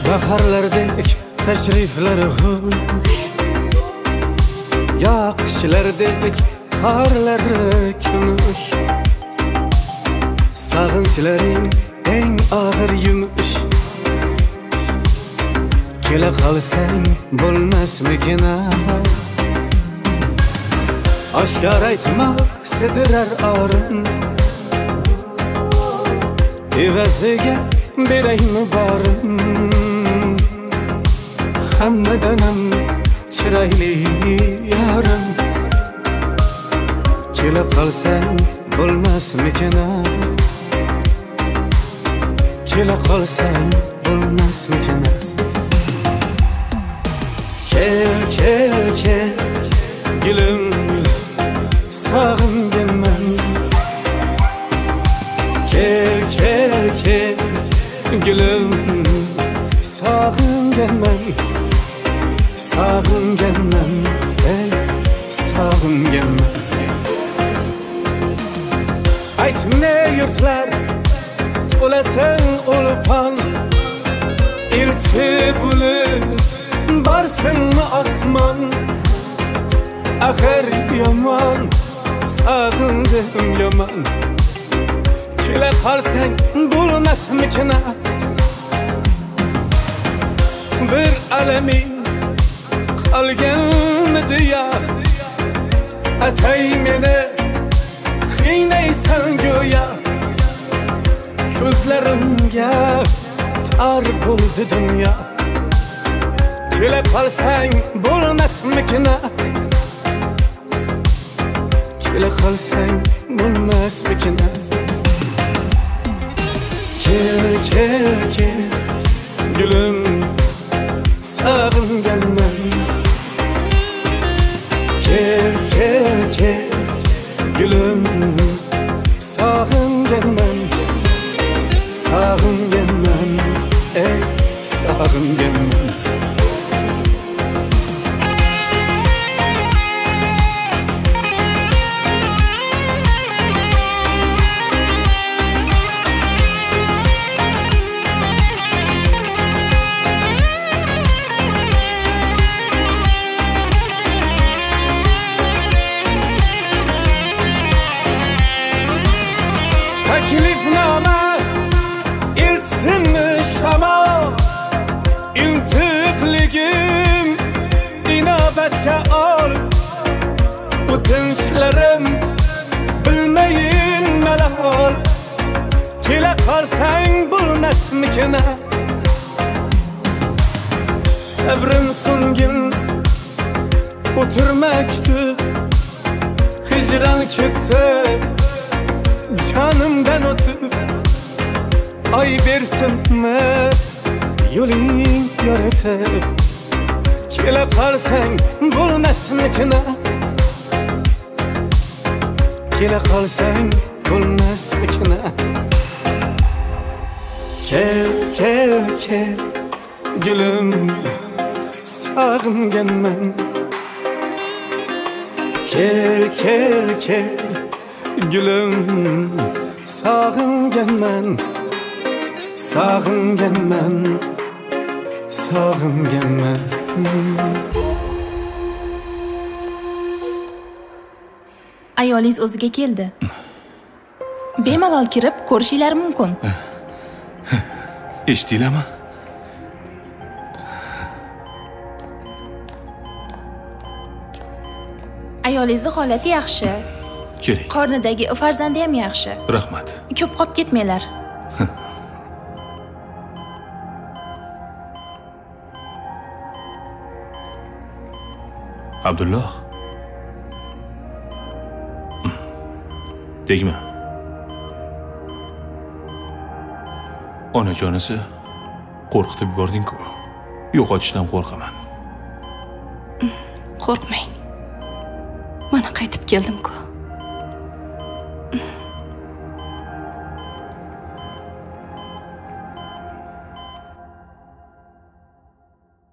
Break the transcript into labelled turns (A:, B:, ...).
A: baharlardek tashriflari xush, yoqishlardek qorlari kumush, sag'inchlaring eng og'ir yumush. Kela qolsang bo'lmasmikin? Oshkor aytmoq sidirar orin, evaziga beraymi borim? Hammadanam chiroyli yorim. Kela qolsang bo'lmasmikin? Kela qolsang bo'lmasmikin? Kel, kel, kel, gülüm, sog'inganman. Kel, kel, kel, gülüm, sog'inganman. Sog'inganman, ey, sog'inganman. Ayt ne yurtlar to'lasan ulpon, elchi bo'lib barsinmi osmon? Axir yomon, sog'indim yomon. Kela qolsang bo'lmasmikin? Bir alaming qolganmidi ya? Atay meni qiynaysan go'yo. Ko'zlarimga tor bo'ldi dunyo. Kela qolsang bo'lmasmikin? Kela qolsang bo'lmasmikin? Kel, kel, kel, gülüm, sog'inganman. Kel, kel, kel, gülüm, sog'inganman. Sog'inganman, ey, sog'inganman. Taklifnoma ilsinmi shamo, intiqligim inobatga ol. O'tinchlarim bilmayin malol. Kela qolsang bo'lmasmikin? Sabrim so'ngin o'tirmakdi, hijron ketdi canımdan o'tib. Ay bersinmi yo'ling yoritib? Kela qolsang bo'lmasmikin? Kela qolsang bo'lmasmikin? Kel, kel, kel, gülüm, sog'inganman. Kel, kel, kel, gülüm, sog'inganman. Sog'inganman, sog'inganman.
B: Ayolingiz o'ziga keldi. Bemalol kirib ko'rishinglar mumkin.
C: Eshitdinglarmi?
B: Ayolingizning holati yaxshi.
C: Keling.
B: Qornidagi farzandi ham yaxshi.
C: Rahmat.
B: Ko'p qolib ketmanglar.
C: Abdulloh. Tegma. Onajonisi qo'rqitib yubording-ku. Yo'qotishdan qo'rqaman.
B: Qo'rqmang. Mana qaytib keldim-ku.